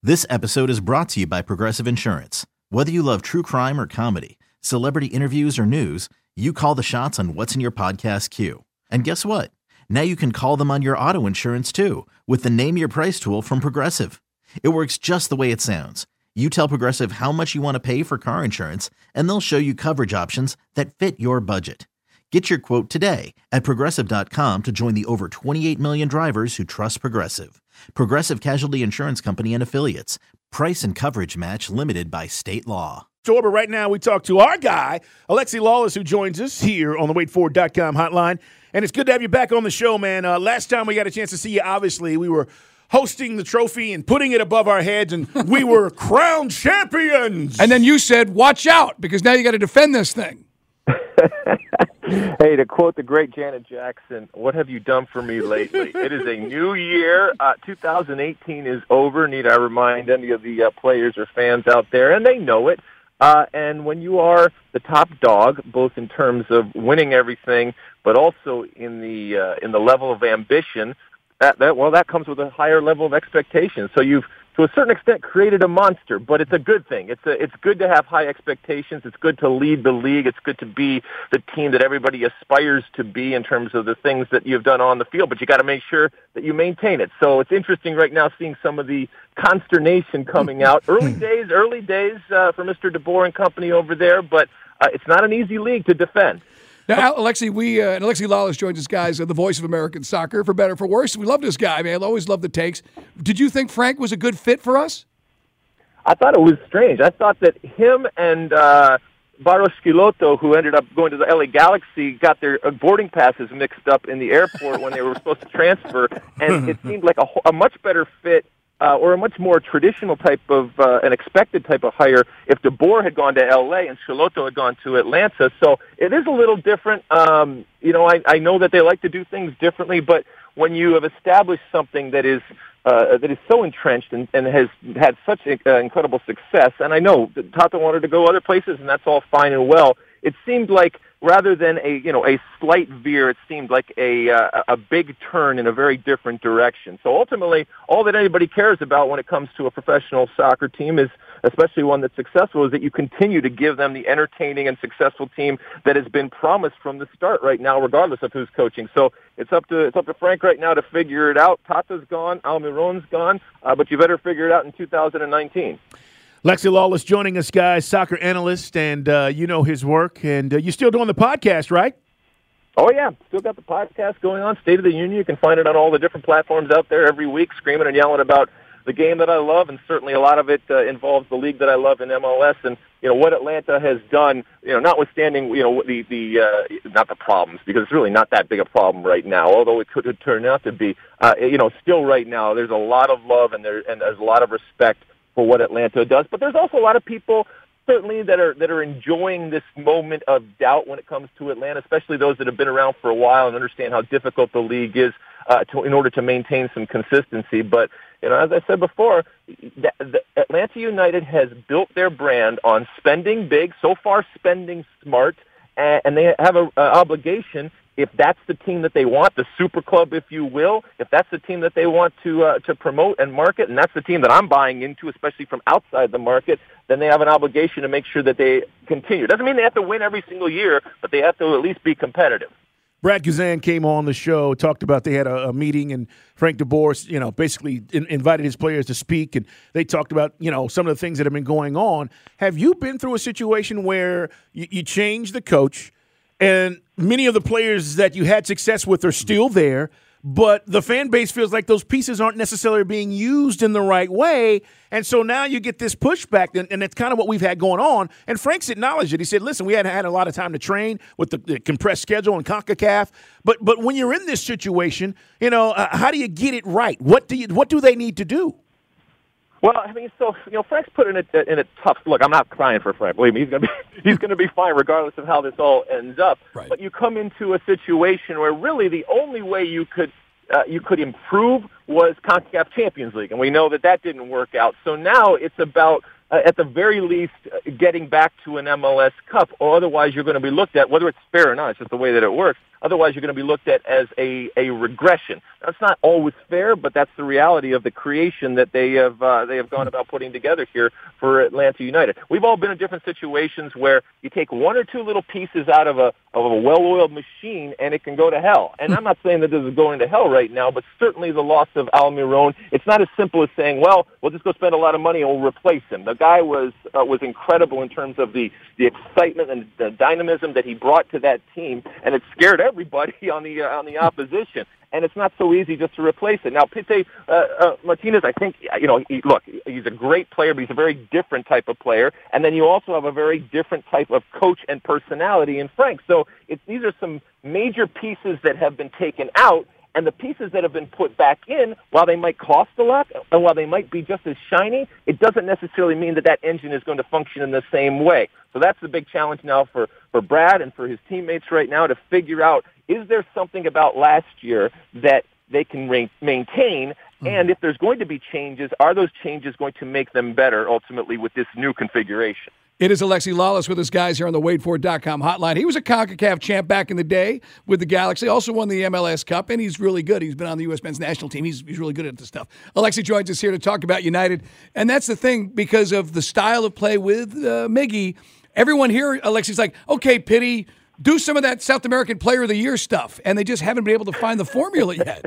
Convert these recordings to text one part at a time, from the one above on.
This episode is brought to you by Progressive Insurance. Whether you love true crime or comedy, celebrity interviews or news, you call the shots on what's in your podcast queue. And guess what? Now you can call them on your auto insurance too with the Name Your Price tool from Progressive. It works just the way it sounds. You tell Progressive how much you want to pay for car insurance, and they'll show you coverage options that fit your budget. Get your quote today at Progressive.com to join the over 28 million drivers who trust Progressive. Progressive Casualty Insurance Company and Affiliates. Price and coverage match limited by state law. But right now we talk to our guy, Alexi Lalas, who joins us here on the WadeFord.com hotline. And it's good to have you back on the show, man. Last time we got a chance to see you, obviously, we were hosting the trophy and putting it above our heads, and we were crowned champions. And then you said, watch out, because now you got to defend this thing. Hey, to quote the great Janet Jackson, what have you done for me lately? It is a new year. 2018 is over. Need I remind any of the players or fans out there, and they know it. And when you are the top dog, both in terms of winning everything, but also in the level of ambition, that comes with a higher level of expectation. So you've, to a certain extent, created a monster, but it's a good thing. It's good to have high expectations. It's good to lead the league. It's good to be the team that everybody aspires to be in terms of the things that you've done on the field, but you got to make sure that you maintain it. So it's interesting right now seeing some of the consternation coming out. Early days for Mr. DeBoer and company over there, but it's not an easy league to defend. Now, Alexi, and Alexi Lalas joins us, guys, the voice of American soccer, for better or for worse. We love this guy, man. Always love the takes. Did you think Frank was a good fit for us? I thought it was strange. I thought that him and Barros Schelotto, who ended up going to the LA Galaxy, got their boarding passes mixed up in the airport when they were supposed to transfer, and it seemed like a much better fit or a much more traditional type of, an expected type of hire if DeBoer had gone to L.A. and Schelotto had gone to Atlanta. So it is a little different. I know that they like to do things differently, but when you have established something that is so entrenched and has had such incredible success, and I know that Tata wanted to go other places, and that's all fine and well, it seemed like rather than a slight veer, it seemed like a big turn in a very different direction. So ultimately, all that anybody cares about when it comes to a professional soccer team is, especially one that's successful, is that you continue to give them the entertaining and successful team that has been promised from the start right now, regardless of who's coaching. So it's up to Frank right now to figure it out. Tata's gone, Almiron's gone, but you better figure it out in 2019. Alexi Lalas joining us, guys, soccer analyst, and you know his work. And you're still doing the podcast, right? Oh, yeah. Still got the podcast going on, State of the Union. You can find it on all the different platforms out there every week, screaming and yelling about the game that I love, and certainly a lot of it involves the league that I love in MLS. And, what Atlanta has done, notwithstanding, not the problems, because it's really not that big a problem right now, although it could turn out to be. Still right now, there's a lot of love and there's a lot of respect for what Atlanta does. But there's also a lot of people certainly that are enjoying this moment of doubt when it comes to Atlanta, especially those that have been around for a while and understand how difficult the league is in order to maintain some consistency. But, as I said before, the Atlanta United has built their brand on spending big, so far spending smart, and they have an obligation. If that's the team that they want, the super club, if you will, if that's the team that they want to promote and market, and that's the team that I'm buying into, especially from outside the market, then they have an obligation to make sure that they continue. Doesn't mean they have to win every single year, but they have to at least be competitive. Brad Guzan came on the show, talked about they had a meeting, and Frank DeBoer, basically invited his players to speak, and they talked about, some of the things that have been going on. Have you been through a situation where you changed the coach, and many of the players that you had success with are still there, but the fan base feels like those pieces aren't necessarily being used in the right way, and so now you get this pushback, and that's kind of what we've had going on. And Frank's acknowledged it. He said, listen, we hadn't had a lot of time to train with the compressed schedule and CONCACAF, but when you're in this situation, how do you get it right? What do they need to do? Well, Frank's put in a tough look. I'm not crying for Frank. Believe me, he's going to be fine regardless of how this all ends up. Right. But you come into a situation where really the only way you could improve was CONCACAF Champions League, and we know that didn't work out. So now it's about at the very least getting back to an MLS Cup, or otherwise you're going to be looked at, whether it's fair or not. It's just the way that it works. Otherwise, you're going to be looked at as a regression. That's not always fair, but that's the reality of the creation that they have gone about putting together here for Atlanta United. We've all been in different situations where you take one or two little pieces out of a well-oiled machine and it can go to hell. And I'm not saying that this is going to hell right now, but certainly the loss of Almiron, it's not as simple as saying, well, we'll just go spend a lot of money and we'll replace him. The guy was incredible in terms of the excitement and the dynamism that he brought to that team, and it scared everybody on the opposition. And it's not so easy just to replace it. Now, Pite Martinez, I think, he's a great player, but he's a very different type of player. And then you also have a very different type of coach and personality in Frank. So these are some major pieces that have been taken out. And the pieces that have been put back in, while they might cost a lot, and while they might be just as shiny, it doesn't necessarily mean that engine is going to function in the same way. So that's the big challenge now for Brad and for his teammates right now to figure out, is there something about last year that they can maintain? And if there's going to be changes, are those changes going to make them better ultimately with this new configuration? It is Alexi Lalas with us, guys, here on the WadeFord.com hotline. He was a CONCACAF champ back in the day with the Galaxy, also won the MLS Cup, and he's really good. He's been on the U.S. men's national team. He's really good at this stuff. Alexi joins us here to talk about United, and that's the thing, because of the style of play with Miggy. Everyone here, Alexi's like, okay, Pitty, do some of that South American Player of the Year stuff, and they just haven't been able to find the formula yet.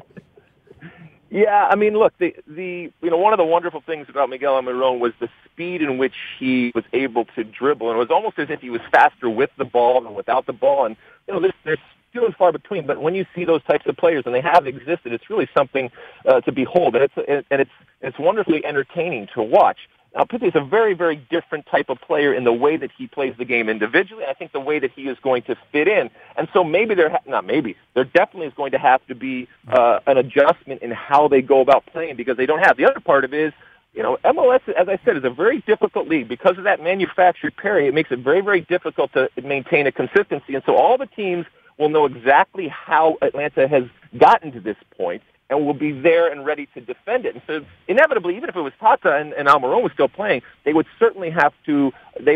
Yeah, I mean, look, one of the wonderful things about Miguel Almiron was the speed in which he was able to dribble, and it was almost as if he was faster with the ball than without the ball. And there's few and far between. But when you see those types of players, and they have existed, it's really something to behold, and it's wonderfully entertaining to watch. Now, Pite is a very, very different type of player in the way that he plays the game individually. I think the way that he is going to fit in. And so maybe there definitely is going to have to be an adjustment in how they go about playing, because they don't have. The other part of it is, MLS, as I said, is a very difficult league. Because of that manufactured pairing, it makes it very, very difficult to maintain a consistency. And so all the teams will know exactly how Atlanta has gotten to this point, and will be there and ready to defend it. And so inevitably, even if it was Tata and Almiron was still playing, they would certainly have to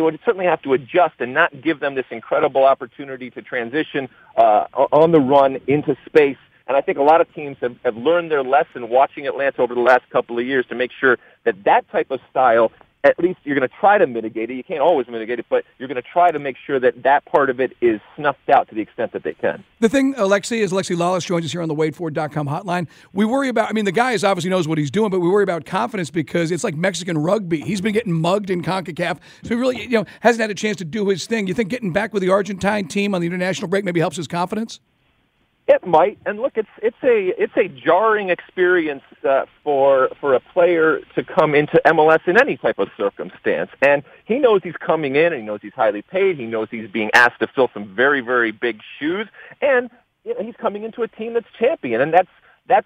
adjust and not give them this incredible opportunity to transition on the run into space. And I think a lot of teams have learned their lesson watching Atlanta over the last couple of years to make sure that type of style, at least you're going to try to mitigate it. You can't always mitigate it, but you're going to try to make sure that part of it is snuffed out to the extent that they can. The thing, Alexi, is Alexi Lalas joins us here on the WadeFord.com hotline. We worry about, the guy obviously knows what he's doing, but we worry about confidence because it's like Mexican rugby. He's been getting mugged in CONCACAF, so he really hasn't had a chance to do his thing. You think getting back with the Argentine team on the international break maybe helps his confidence? It might, and look, it's a jarring experience for a player to come into MLS in any type of circumstance. And he knows he's coming in, and he knows he's highly paid. He knows he's being asked to fill some very, very big shoes, and he's coming into a team that's champion, and that's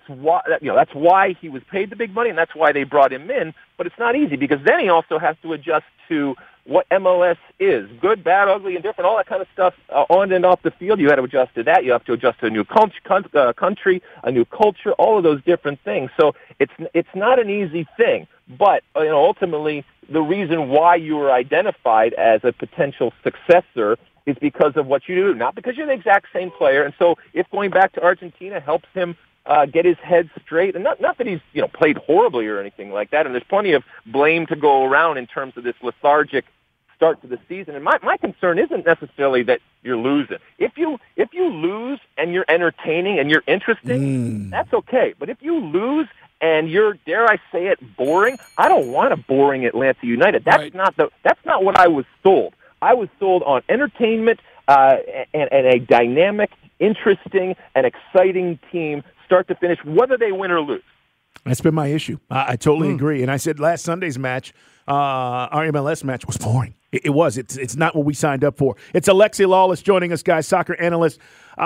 why he was paid the big money, and that's why they brought him in. But it's not easy, because then he also has to adjust to what MLS is, good, bad, ugly, indifferent, all that kind of stuff on and off the field. You have to adjust to that. You have to adjust to a new country, a new culture, all of those different things. So it's not an easy thing. But ultimately, the reason why you were identified as a potential successor is because of what you do, not because you're the exact same player. And so if going back to Argentina helps him get his head straight, and not that he's played horribly or anything like that, and there's plenty of blame to go around in terms of this lethargic start to the season. And my concern isn't necessarily that you're losing. If you lose and you're entertaining and you're interesting, that's okay. But if you lose and you're, dare I say it, boring, I don't want a boring Atlanta United. That's not what I was sold. I was sold on entertainment and a dynamic, interesting, and exciting team, start to finish, whether they win or lose. That's been my issue. I totally agree. And I said last Sunday's match, our MLS match, was boring. It was. It's not what we signed up for. It's Alexi Lalas joining us, guys, soccer analyst.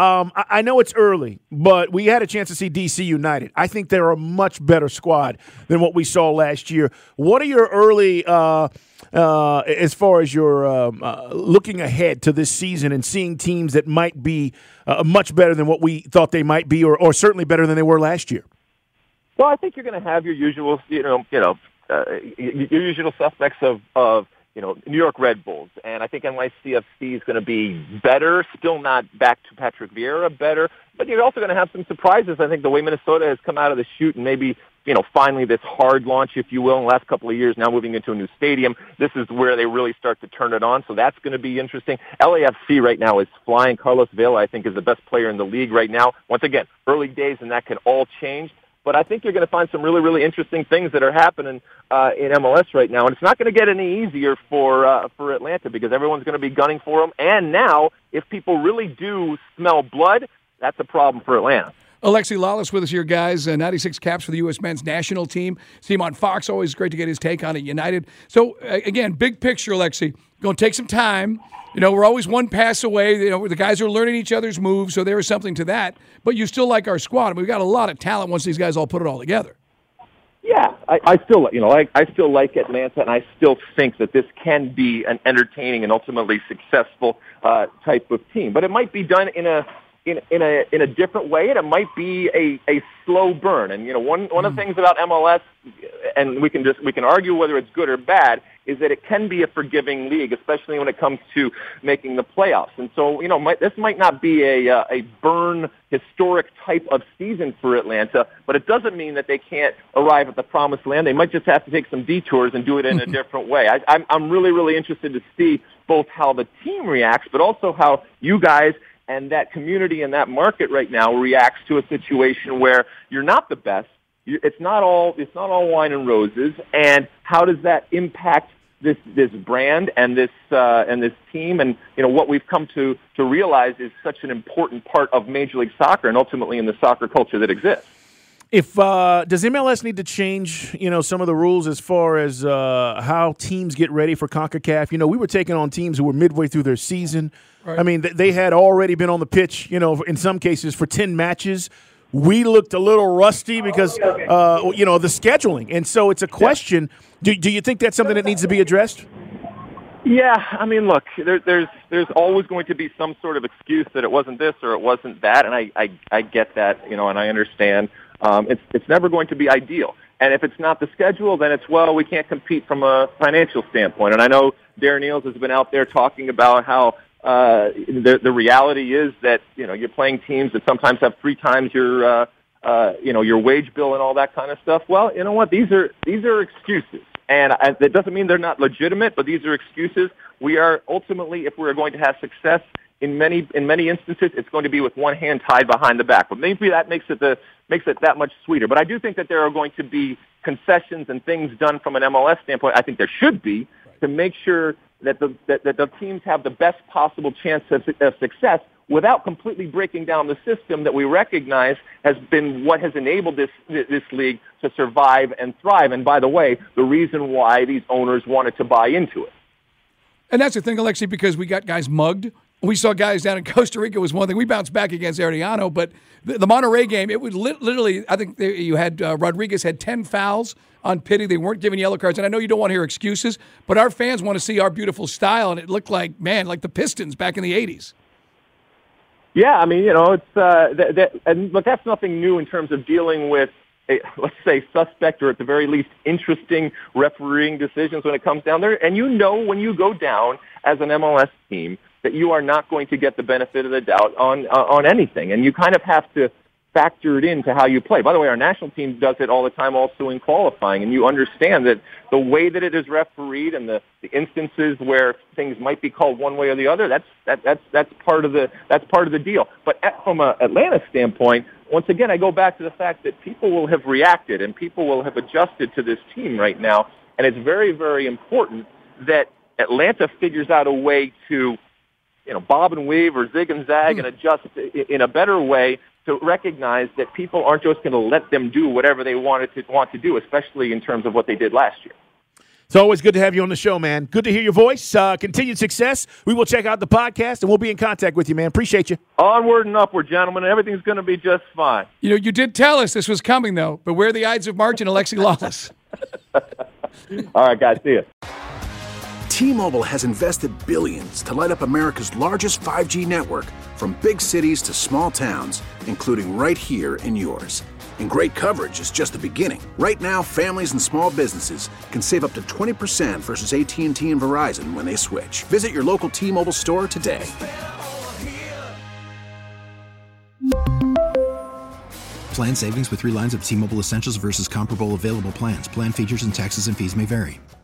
I know it's early, but we had a chance to see DC United. I think they're a much better squad than what we saw last year. What are your early, as far as your looking ahead to this season and seeing teams that might be much better than what we thought they might be, or certainly better than they were last year? Well, I think you're going to have your usual, your usual suspects of New York Red Bulls. And I think NYCFC is going to be better, still not back to Patrick Vieira better, but you're also going to have some surprises. I think the way Minnesota has come out of the chute and maybe, finally this hard launch, if you will, in the last couple of years, now moving into a new stadium, this is where they really start to turn it on. So that's going to be interesting. LAFC right now is flying. Carlos Vela, I think, is the best player in the league right now. Once again, early days, and that can all change. But I think you're going to find some really, really interesting things that are happening in MLS right now. And it's not going to get any easier for Atlanta because everyone's going to be gunning for them. And now, if people really do smell blood, that's a problem for Atlanta. Alexi Lalas with us here, guys. 96 caps for the U.S. men's national team. See him on Fox. Always great to get his take on it. United. So, again, big picture, Alexi. Going to take some time. We're always one pass away. The guys are learning each other's moves, so there is something to that. But you still like our squad. I mean, we've got a lot of talent once these guys all put it all together. Yeah, I still, I still like Atlanta, and I still think that this can be an entertaining and ultimately successful type of team. But it might be done in a different way, and it might be a slow burn. And one of the things about MLS, and we can argue whether it's good or bad, is that it can be a forgiving league, especially when it comes to making the playoffs. And so, this might not be a burn historic type of season for Atlanta, but it doesn't mean that they can't arrive at the promised land. They might just have to take some detours and do it in a different way. I'm really, really interested to see both how the team reacts, but also how you guys and that community and that market right now reacts to a situation where you're not the best. It's not all wine and roses. And how does that impact this brand and this team? And what we've come to realize is such an important part of Major League Soccer and ultimately in the soccer culture that exists. If does MLS need to change, some of the rules as far as how teams get ready for CONCACAF? We were taking on teams who were midway through their season. Right. I mean, they had already been on the pitch, in some cases for 10 matches. We looked a little rusty because, the scheduling. And so it's a question. Yeah. Do you think that's something that needs to be addressed? Yeah, I mean, look, there's always going to be some sort of excuse that it wasn't this or it wasn't that, and I get that, and I understand. It's never going to be ideal. And if it's not the schedule, then it's, we can't compete from a financial standpoint. And I know Darren Eales has been out there talking about how the reality is that, you're playing teams that sometimes have 3 times your wage bill and all that kind of stuff. Well, you know what? These are excuses. And that doesn't mean they're not legitimate, but these are excuses. We are ultimately, if we're going to have success in many instances, it's going to be with one hand tied behind the back. But maybe that makes it that much sweeter. But I do think that there are going to be concessions and things done from an MLS standpoint. I think there should be to make sure that the teams have the best possible chance of success without completely breaking down the system that we recognize has been what has enabled this league to survive and thrive. And by the way, the reason why these owners wanted to buy into it. And that's the thing, Alexi, because we got guys mugged. We saw guys down in Costa Rica was one thing. We bounced back against Arellano, but the Monterrey game, it was literally, I think you had Rodriguez had 10 fouls on Pity. They weren't giving yellow cards. And I know you don't want to hear excuses, but our fans want to see our beautiful style, and it looked like the Pistons back in the 80s. Yeah, I mean, but that's nothing new in terms of dealing with, let's say, suspect or at the very least interesting refereeing decisions when it comes down there. And when you go down as an MLS team that you are not going to get the benefit of the doubt on anything. And you kind of have to factor it into how you play. By the way, our national team does it all the time also in qualifying, and you understand that the way that it is refereed and the instances where things might be called one way or the other, that's part of the deal. But from an Atlanta standpoint, once again, I go back to the fact that people will have reacted and people will have adjusted to this team right now, and it's very, very important that Atlanta figures out a way to bob and weave or zig and zag and adjust in a better way to recognize that people aren't just going to let them do whatever they want to do, especially in terms of what they did last year. It's always good to have you on the show, man. Good to hear your voice. Continued success. We will check out the podcast, and we'll be in contact with you, man. Appreciate you. Onward and upward, gentlemen. Everything's going to be just fine. You did tell us this was coming, though. Beware the Ides of March and Alexi Lalas. All right, guys. See you. T-Mobile has invested billions to light up America's largest 5G network, from big cities to small towns, including right here in yours. And great coverage is just the beginning. Right now, families and small businesses can save up to 20% versus AT&T and Verizon when they switch. Visit your local T-Mobile store today. Plan savings with 3 lines of T-Mobile Essentials versus comparable available plans. Plan features and taxes and fees may vary.